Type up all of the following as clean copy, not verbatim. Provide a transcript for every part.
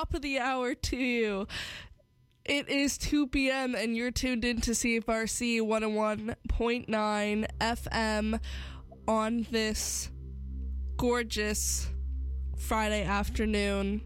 top of the hour to you. It is 2 p.m. and you're tuned in to CFRC 101.9 FM on this gorgeous Friday afternoon.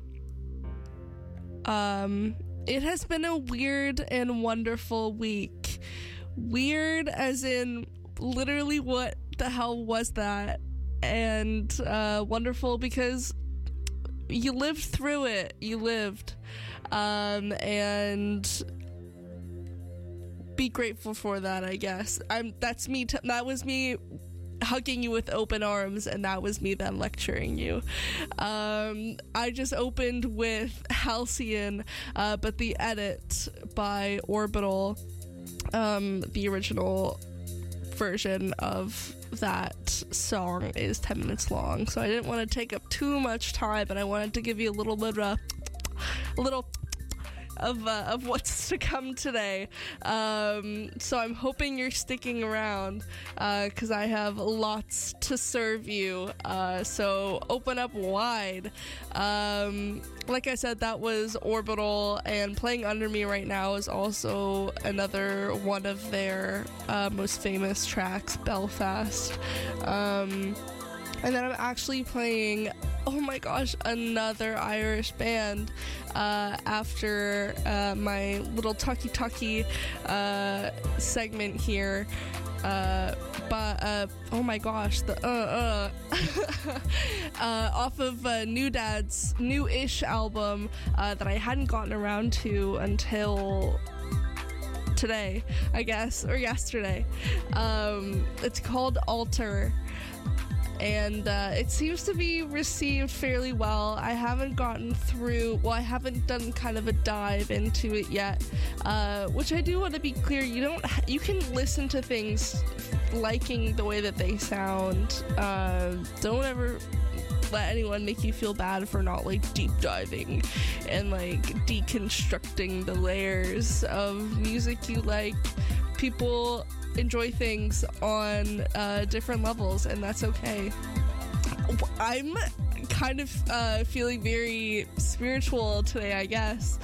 It has been a weird and wonderful week. Weird as in literally what the hell was that? And wonderful because you lived through it. You lived. And be grateful for that, I guess. That was me hugging you with open arms, and that was me then lecturing you. I just opened with Halcyon, but the edit by Orbital, the original version of that song is 10 minutes long, so I didn't want to take up too much time, and I wanted to give you a little bit of what's to come today. So I'm hoping you're sticking around, because I have lots to serve you, so open up wide. Like I said, that was Orbital, and playing under me right now is also another one of their most famous tracks, Belfast. And then I'm actually playing, oh my gosh, another Irish band after my little Tucky segment here. But oh my gosh, the off of New Dad's new-ish album that I hadn't gotten around to until today, I guess, or yesterday. It's called Alter. And it seems to be received fairly well. I haven't done kind of a dive into it yet, which I do want to be clear, you can listen to things liking the way that they sound. Don't ever let anyone make you feel bad for not like deep diving and like deconstructing the layers of music you like. People enjoy things on different levels, and that's okay. I'm kind of feeling very spiritual today, I guess.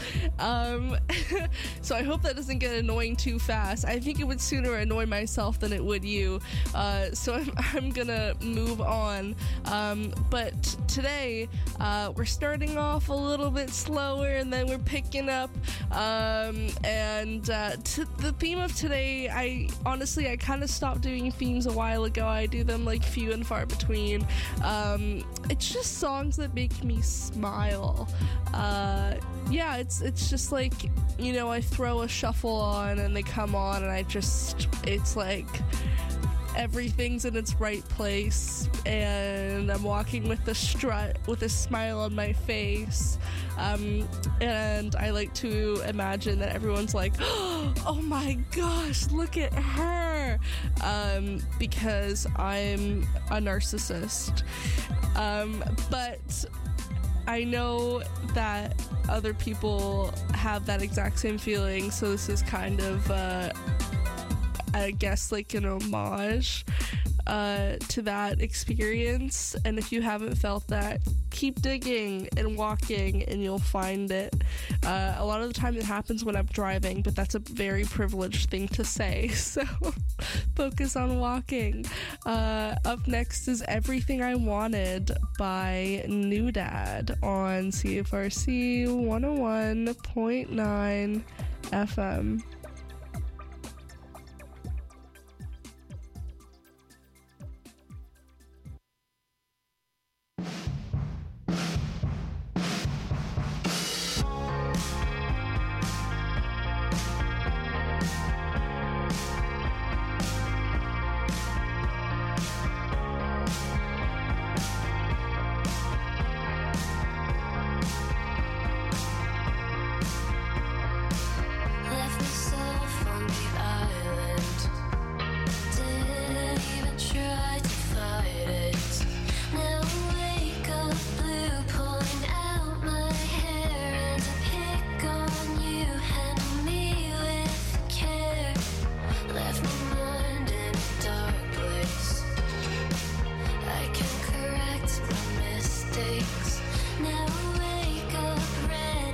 So I hope that doesn't get annoying too fast. I think it would sooner annoy myself than it would you. So I'm gonna move on. But today, we're starting off a little bit slower, and then we're picking up. The theme of today, I kind of stopped doing themes a while ago. I do them like few and far between. It's just songs that make me smile. It's just like, I throw a shuffle on and they come on, and it's like everything's in its right place, and I'm walking with the strut with a smile on my face, and I like to imagine that everyone's like, oh my gosh, look at her, because I'm a narcissist, but I know that other people have that exact same feeling, so this is kind of I guess like an homage to that experience. And if you haven't felt that, keep digging and walking and you'll find it. A lot of the time it happens when I'm driving, but that's a very privileged thing to say, so focus on walking. Up next is Everything I Wanted by New Dad on CFRC 101.9 FM. Now wake up ready.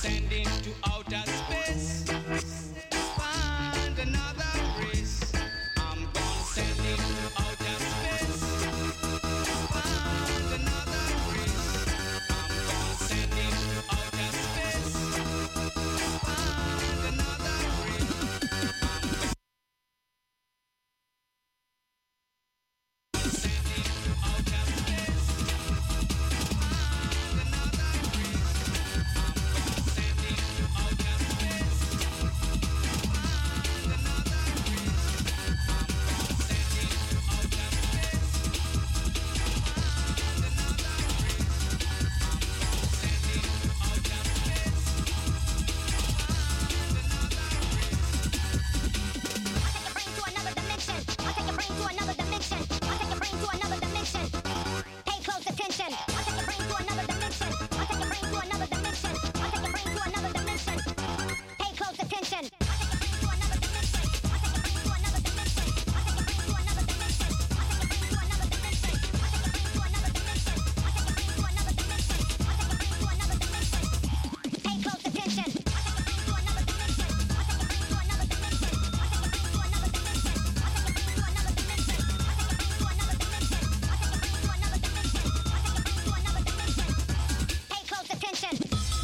send into outer space. Find another race. I'm gonna send into outer space. Find another race. I'm gonna send into outer space. Find another race. Send into outer space. Find another race. Send into outer space. Find another race. Send into outer space. Find another race. Send into outer space. Find another race. I'll take your brain to another dimension. I'll take your brain to another dimension. Pay close attention. I'll take your brain to another dimension. I'll take your brain to another dimension. I'll take your brain to another dimension. Pay close attention. I'll take your brain to another dimension. I'll take your brain to another dimension. I'll take your brain to another dimension. I'll take your brain to another dimension. I'll take your brain to another dimension. I'll take your brain to another dimension. I'll take your brain to another dimension. Pay close attention. I'll take your brain to another dimension. I'll take your brain to another dimension. I'll take your brain to another dimension. I'll take your brain to another dimension. I'll take your brain to another dimension. I'll take your brain to another dimension. I'll take your brain to another dimension. Pay close attention.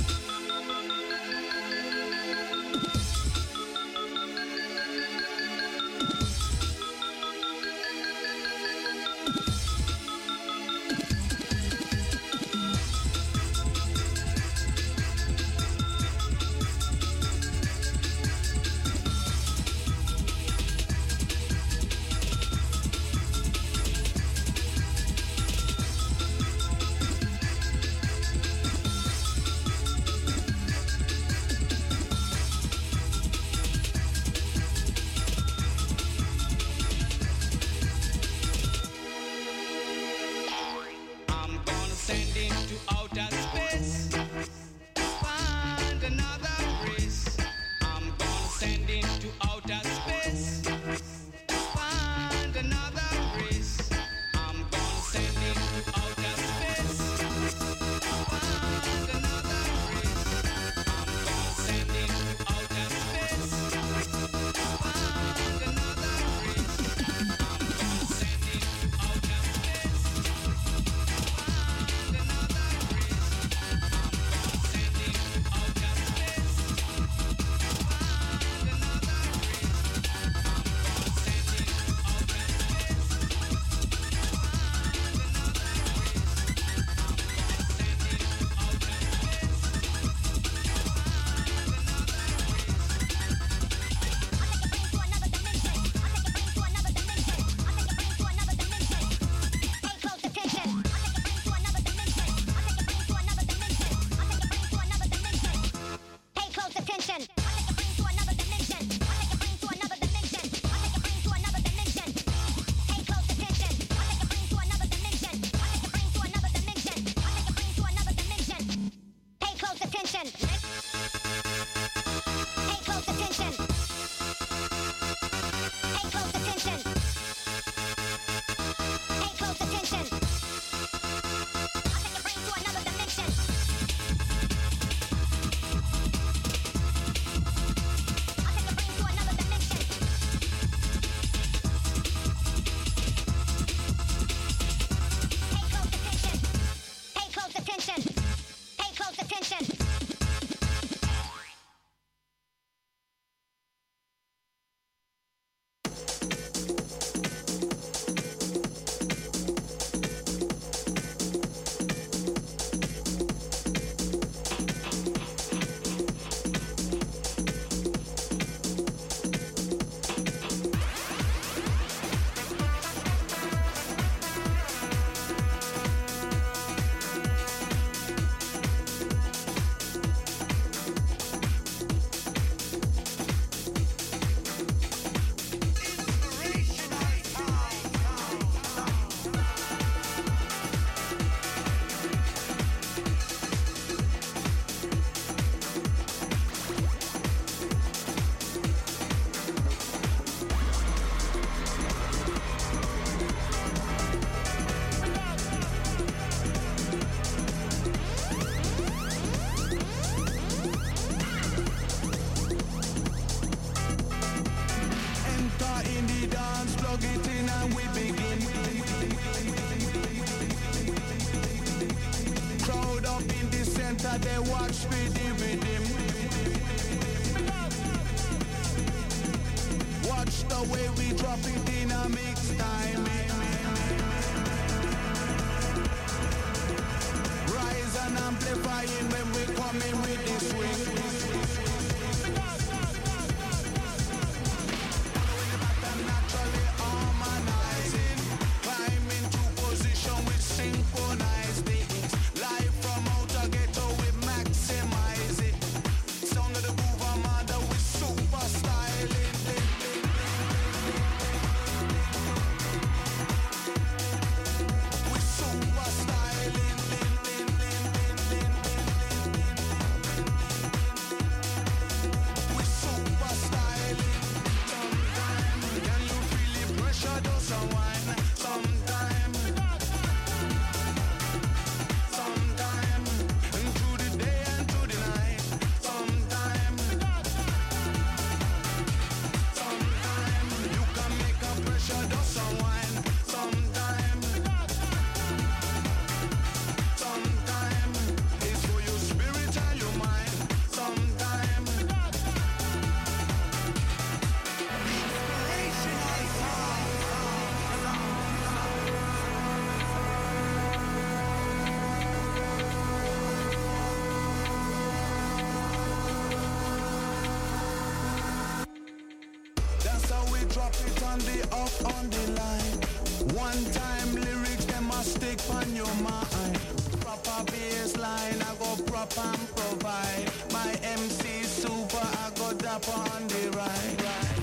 I'm gonna send into outer space. Find another race. I'm gonna send into outer space. Find another race. I'm gonna send into outer space. Find another race. I'm gonna send into outer space. Find another race. I'm gonna send into outer space. Find another race. Send into outer space. Find another race. Send into outer space. Find another race. Send into outer space. Find another race. Pay close attention. I'll take your brain to another dimension. I'll take your brain to another dimension. I'll take your brain to another dimension. Pay close attention. I'll take your brain to another dimension. I'll take your brain to another dimension. I'll take your brain to another dimension. Pay close attention. Pay close attention. Pay close attention. Pay close attention. I'll take your brain to another dimension. I'll take your brain to another dimension. Pay close attention. Pay close attention. Pay close attention. drop it in a mix time. Rise and amplifying when we come in with the swing. Naturally harmonizing, climb into position with synchronized beats. Live from outer ghetto we maximize it. Sound of the groove armada with super styling. With super styling. With super styling. Sometime, can you feel the pressure does unwind? Sometime, and through the day and through the night. Sometime, you can make a pressure does unwind. Sometime, it's for your spirit and your mind. Sometime, that's how we drop it on the up on the line. One time lyrics them must stick on your mind. Proper bass line I go prop and provide. My MC super I go dapper on the right.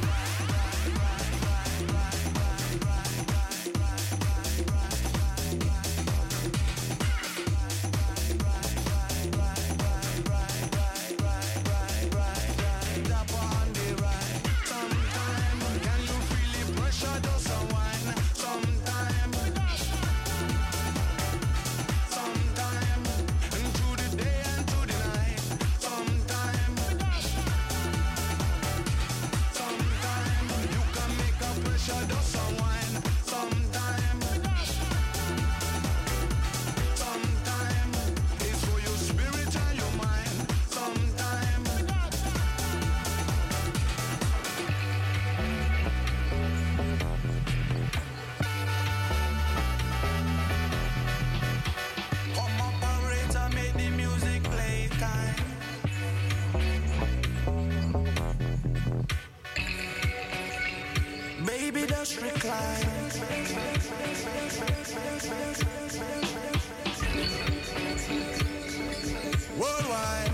Dapper on the right. Sometime, can you feel the pressure does unwind? Sometime, and through the day and through the night. Sometime, you can make a pressure does unwind. Sometime, it's for your spirit and your mind. Sometime. Come operator, make the music play time. Baby, just recline. Worldwide.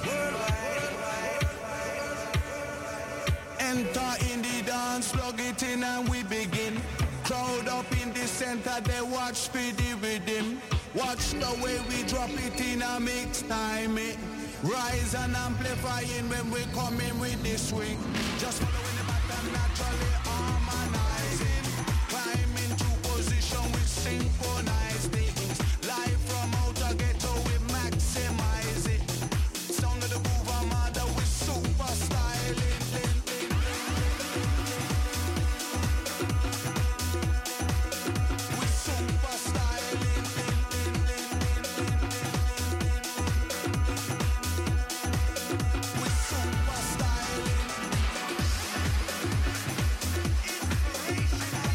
Enter in the dance, plug it in and we begin. Crowd up in the center, they watch speedy rhythm. Watch the way we drop it in a mix time. Rise and amplifying when we come in with the swing. Just following the pattern, naturally harmonizing. Climb into position with synchronized beats. Live from outer ghetto we maximize it. Sound of the groove armada with super styling. With super styling. With super styling.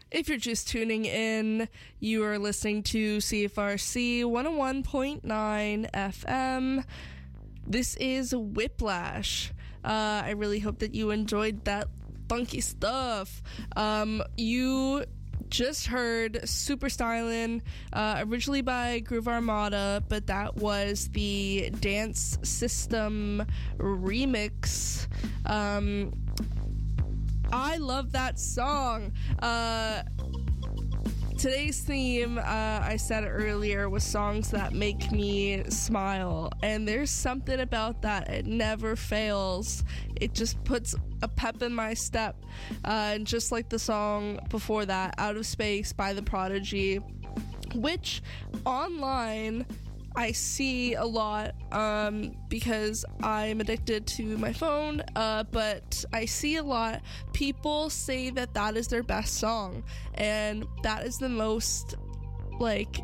If you're just tuning in, you are listening to CFRC 101.9 FM. This is Whiplash. I really hope that you enjoyed that funky stuff. You just heard Super Stylin', originally by Groove Armada, but that was the Dance System remix. I love that song. Today's theme, I said earlier, was songs that make me smile, and there's something about that. It never fails. It just puts a pep in my step, and just like the song before that, Out of Space by The Prodigy, which online I see a lot because I'm addicted to my phone, but I see a lot people say that that is their best song, and that is the most like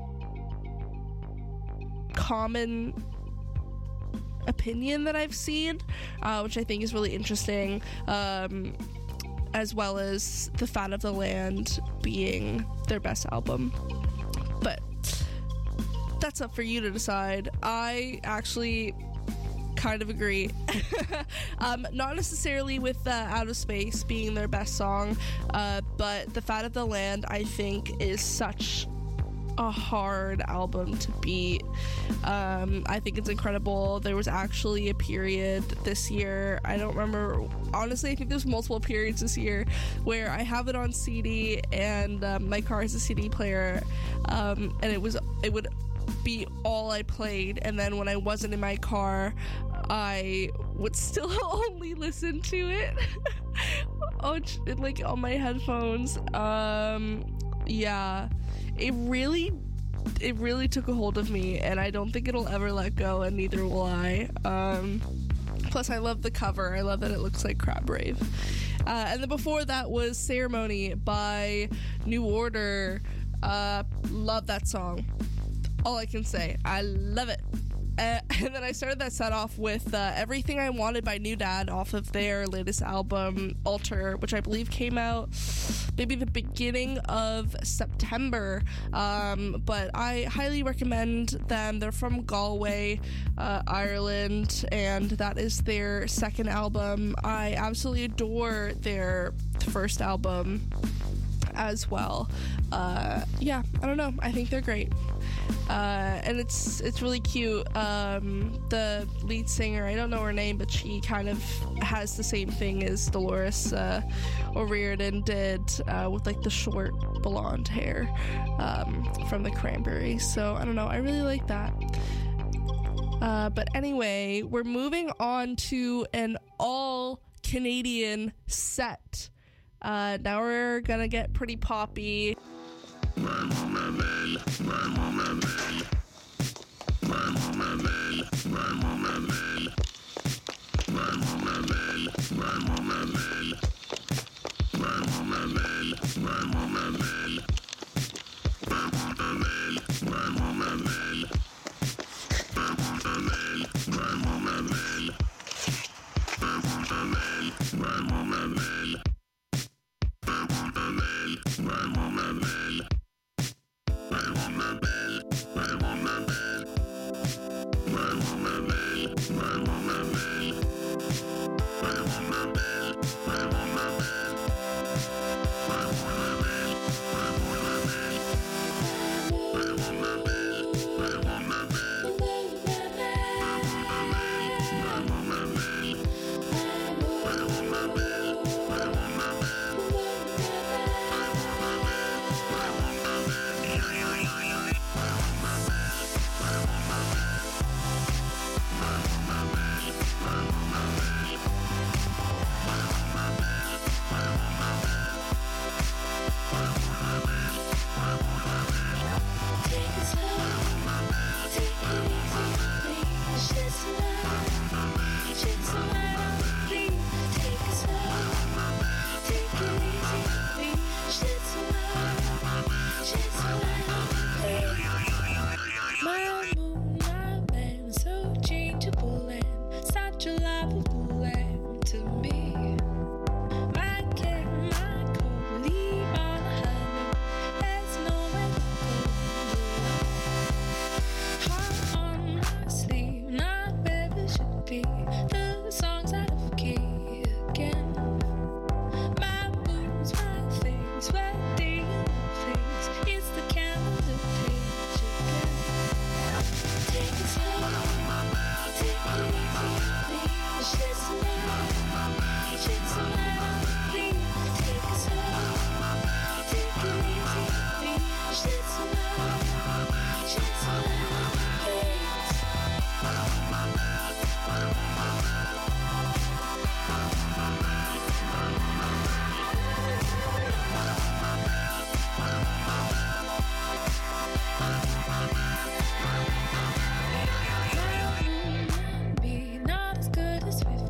common opinion that I've seen, which I think is really interesting, as well as The Fat of the Land being their best album. But that's up for you to decide. I actually kind of agree. Not necessarily with Out of Space being their best song, but The Fat of the Land, I think, is such a hard album to beat. I think it's incredible. There was actually a period this year, I don't remember, honestly, I think there's multiple periods this year where I have it on CD, and my car has a CD player, and it would be all I played, and then when I wasn't in my car, I would still only listen to it like on my headphones. Yeah, it really took a hold of me, and I don't think it'll ever let go, and neither will I. Plus, I love the cover. I love that it looks like Crab Rave. And then before that was Ceremony by New Order. Love that song. All I can say. I love it. And then I started that set off with Everything I Wanted by New Dad off of their latest album, Alter, which I believe came out maybe the beginning of September. But I highly recommend them. They're from Galway, Ireland, and that is their second album. I absolutely adore their first album as well. Yeah, I don't know. I think they're great. And it's really cute. The lead singer, I don't know her name, but she kind of has the same thing as Dolores O'Riordan did, with like the short blonde hair from the Cranberries. So I don't know, I really like that. But anyway, we're moving on to an all Canadian set. Now we're gonna get pretty poppy.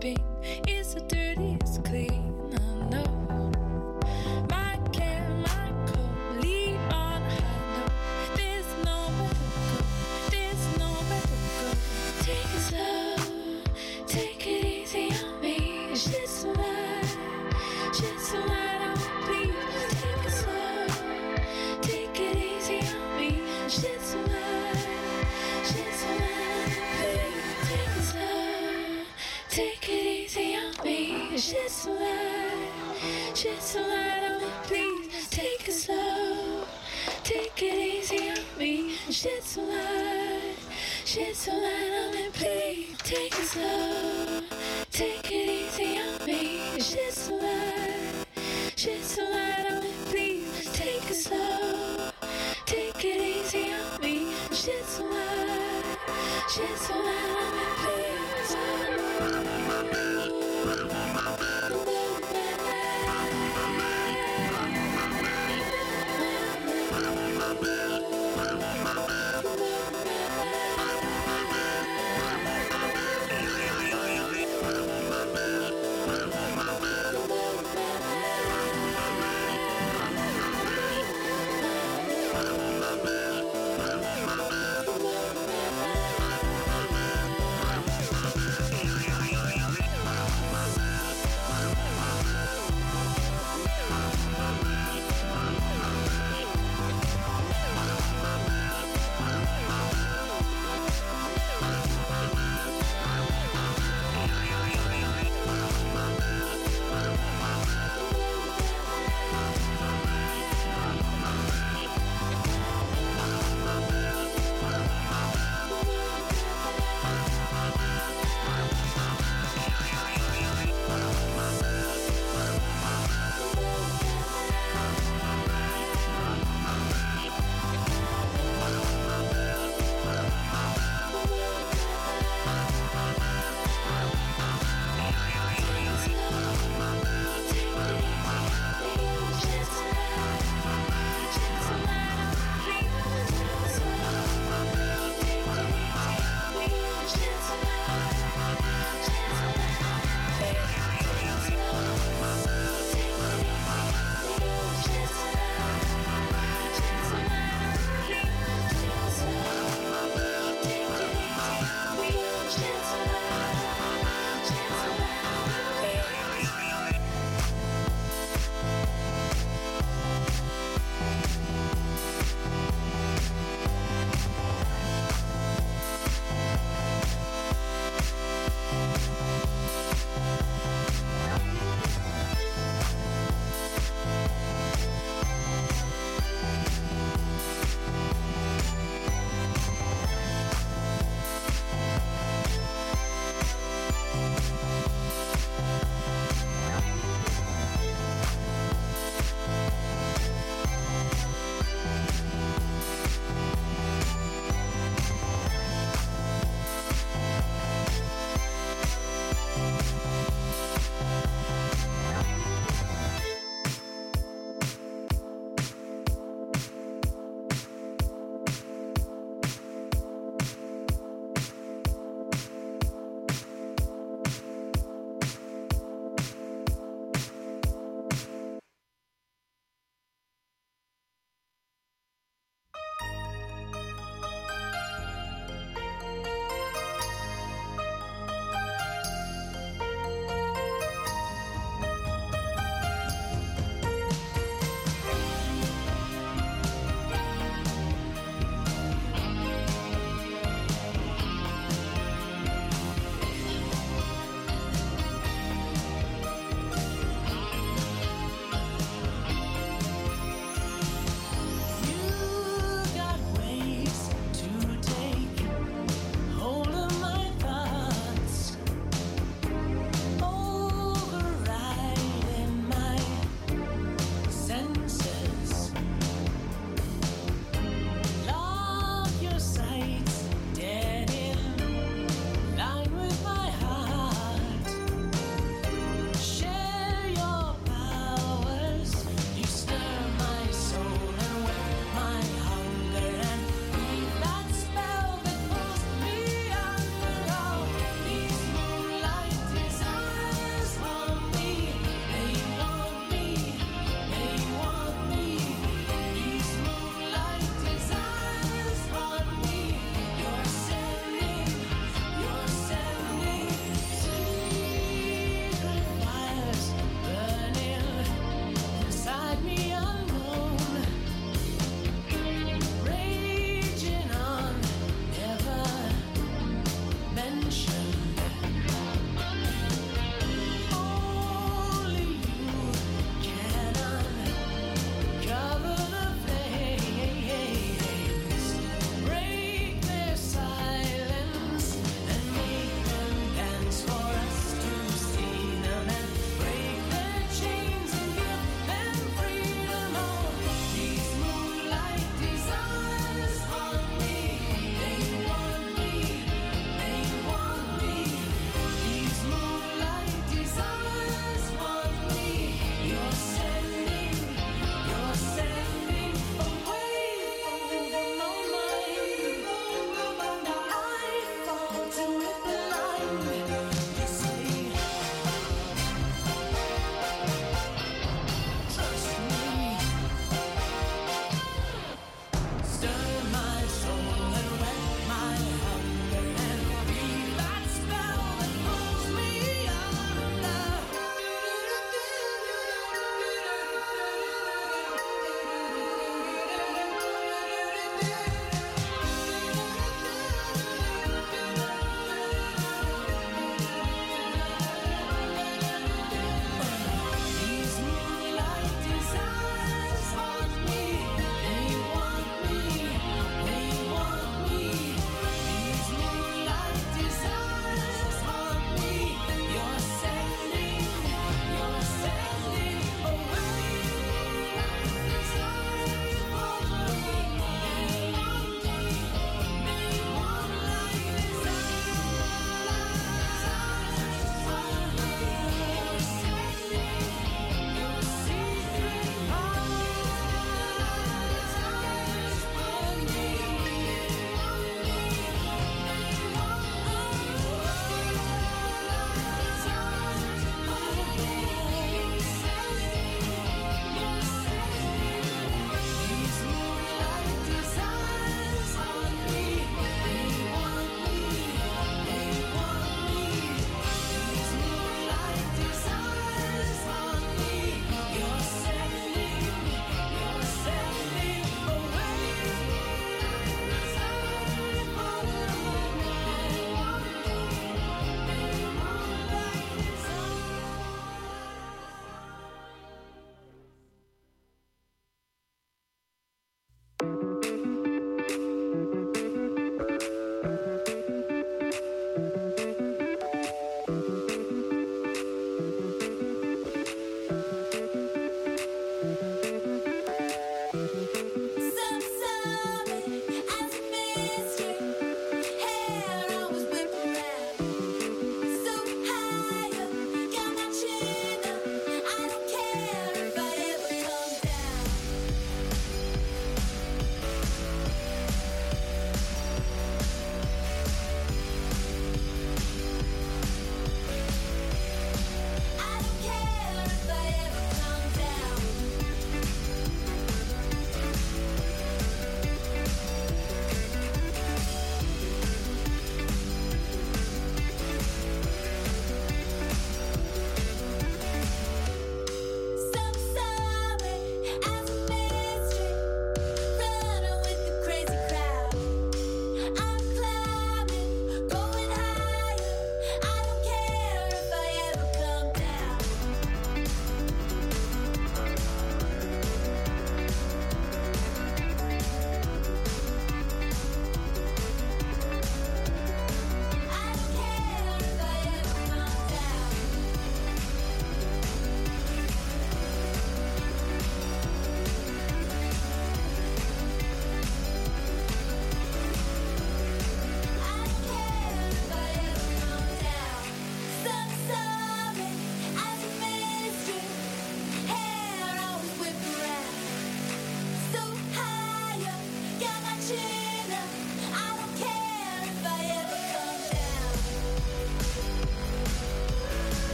been is the dirtiest clean. I know. My chemical lead on high note. There's nowhere to go. There's nowhere to go. Take it slow. Take it easy on me. It's just a lie. Just a lie. Don't please take it slow. Take it easy on me. It's just a lie. Just a lie. Please take it slow. Take it easy on me. It's just a lie. Just a lie. Don't please take it slow. Take it easy on me. It's just a lie. Just a lie. Don't please take it slow. Take it easy on me. It's just a lie. Just a lie. Don't please take it slow. Take it easy on me. It's just a lie. Just a lie. Don't please.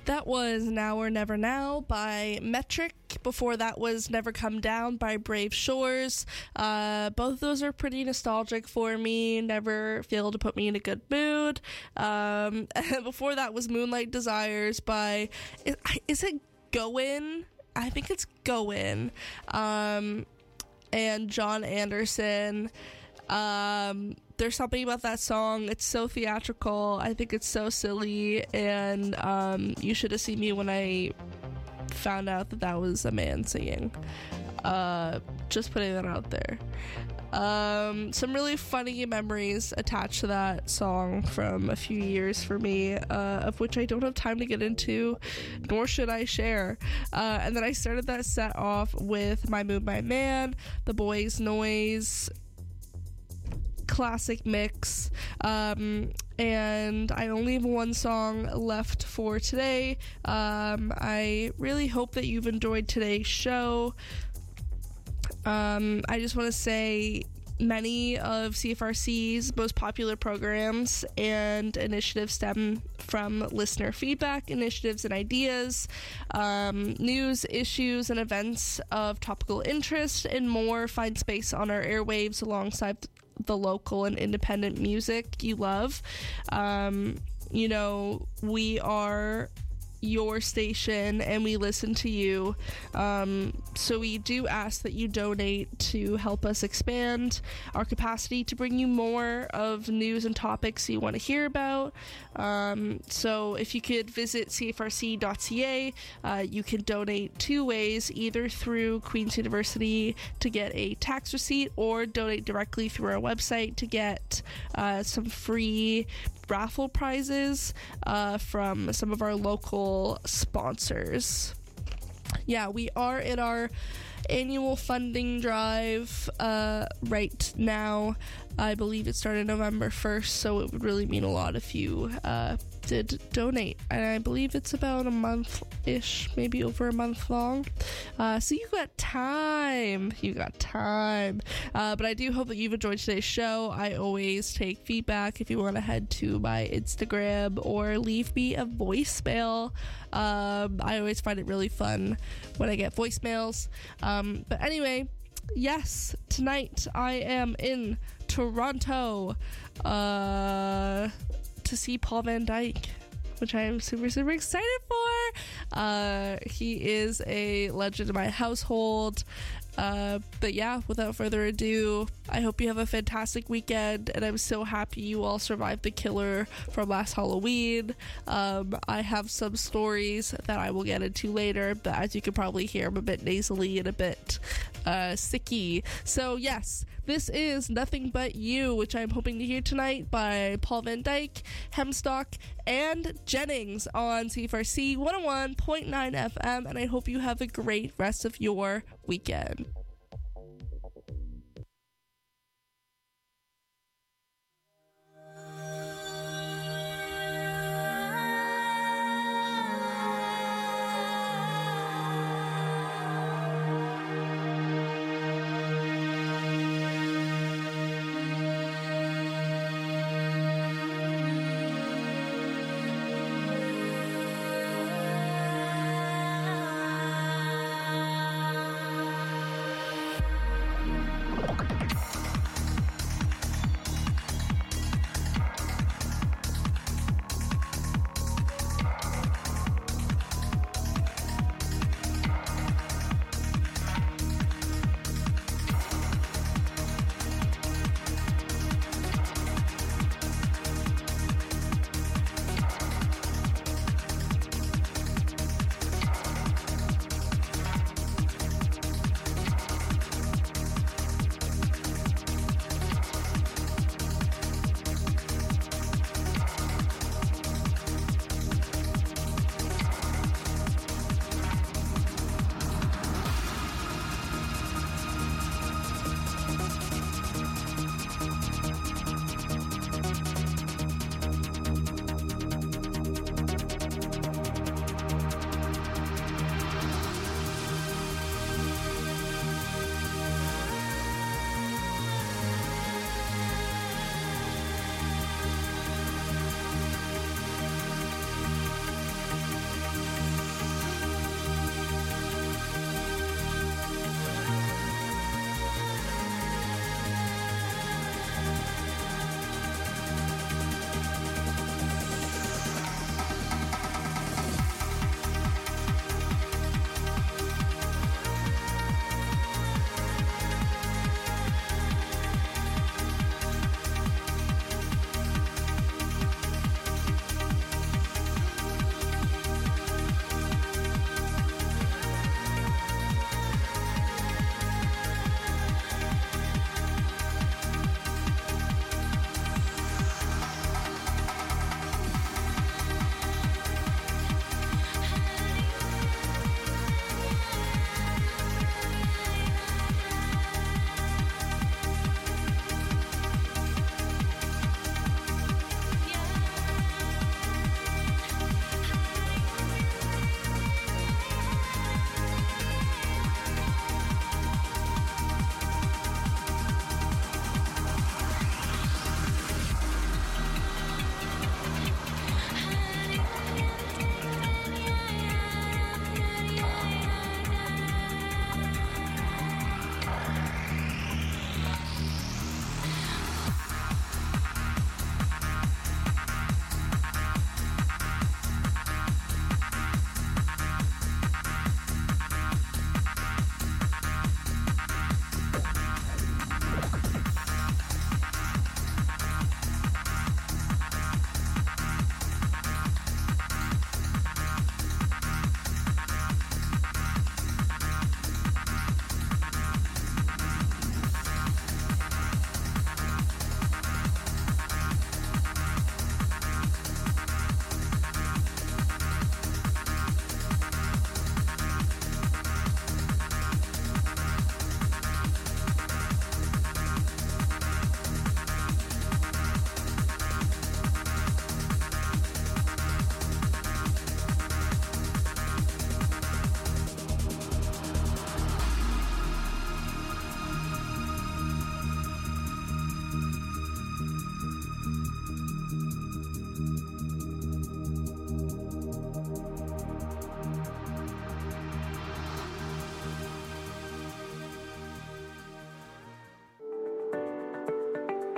That was Now or Never Now by Metric. Before that was Never Come Down by Brave Shores. Both of those are pretty nostalgic for me, never fail to put me in a good mood. And before that was Moonlight Desires by, is it Goin? I think it's Goin. And John Anderson. There's something about that song. It's so theatrical. I think it's so silly. And you should have seen me when I found out that that was a man singing. Just putting that out there. Some really funny memories attached to that song from a few years for me, of which I don't have time to get into, nor should I share. And then I started that set off with My Mood, My Man, The Boys Noise classic mix, and I only have one song left for today. I really hope that you've enjoyed today's show. I just want to say many of CFRC's most popular programs and initiatives stem from listener feedback, initiatives and ideas, news, issues, and events of topical interest, and more find space on our airwaves alongside the local and independent music you love. You know, we are your station and we listen to you, so we do ask that you donate to help us expand our capacity to bring you more of news and topics you want to hear about. So if you could visit cfrc.ca, you can donate two ways, either through Queen's University to get a tax receipt, or donate directly through our website to get some free raffle prizes from some of our local sponsors. Yeah, we are in our annual funding drive right now. I believe it started November 1st, so it would really mean a lot if you did donate. And I believe it's about a month-ish, maybe over a month long. So you got time. But I do hope that you've enjoyed today's show. I always take feedback. If you want to head to my Instagram or leave me a voicemail. I always find it really fun when I get voicemails. But anyway, yes, tonight I am in Toronto to see Paul Van Dyke, which I am super, super excited for. He is a legend in my household. But yeah, without further ado, I hope you have a fantastic weekend, and I'm so happy you all survived the killer from last Halloween. I have some stories that I will get into later, but as you can probably hear, I'm a bit nasally and a bit sicky. So yes, this is Nothing But You, which I'm hoping to hear tonight by Paul Van Dyke, Hemstock, and Jennings on CFRC 101.9 FM, and I hope you have a great rest of your weekend.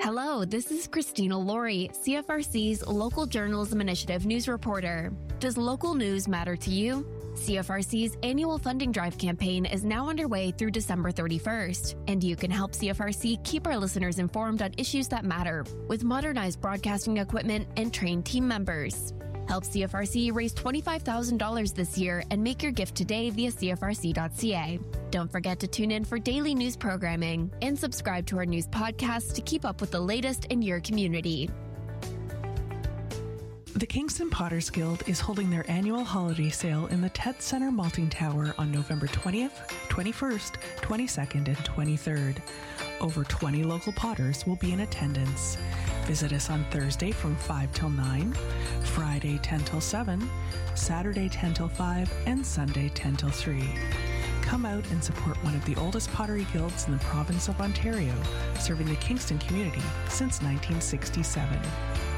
Hello, this is Christina Laurie, CFRC's Local Journalism Initiative news reporter. Does local news matter to you? CFRC's annual funding drive campaign is now underway through December 31st, and you can help CFRC keep our listeners informed on issues that matter with modernized broadcasting equipment and trained team members. Help CFRC raise $25,000 this year and make your gift today via CFRC.ca. Don't forget to tune in for daily news programming and subscribe to our news podcast to keep up with the latest in your community. The Kingston Potters Guild is holding their annual holiday sale in the Ted Center Malting Tower on November 20th, 21st, 22nd, and 23rd. Over 20 local potters will be in attendance. Visit us on Thursday from 5 till 9, Friday 10 till 7, Saturday 10 till 5, and Sunday 10 till 3. Come out and support one of the oldest pottery guilds in the province of Ontario, serving the Kingston community since 1967.